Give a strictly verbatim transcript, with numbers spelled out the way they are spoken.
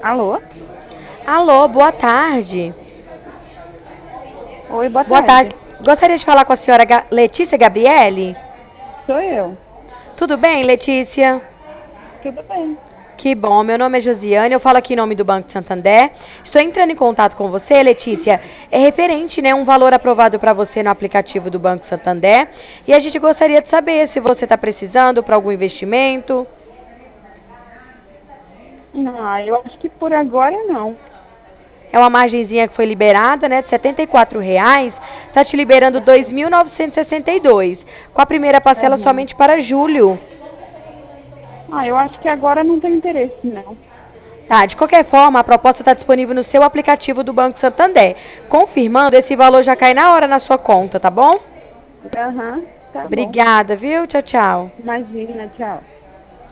Alô? Alô, boa tarde. Oi, boa Boa tarde. tarde. Gostaria de falar com a senhora Ga- Letícia Gabriele. Sou eu. Tudo bem, Letícia? Tudo bem. Que bom, meu nome é Josiane, eu falo aqui em nome do Banco Santander. Estou entrando em contato com você, Letícia. É referente, né, um valor aprovado para você no aplicativo do Banco Santander. E a gente gostaria de saber se você está precisando para algum investimento. Ah, eu acho que por agora não. É uma margenzinha que foi liberada, né, de setenta e quatro reais. Está te liberando dois mil novecentos e sessenta e dois, com a primeira parcela Aham. somente para julho. Ah, eu acho que agora não tem interesse, não. Tá, de qualquer forma, a proposta está disponível no seu aplicativo do Banco Santander. Confirmando, esse valor já cai na hora na sua conta, tá bom? Aham, tá bom. Obrigada, viu? Tchau, tchau. Imagina, tchau.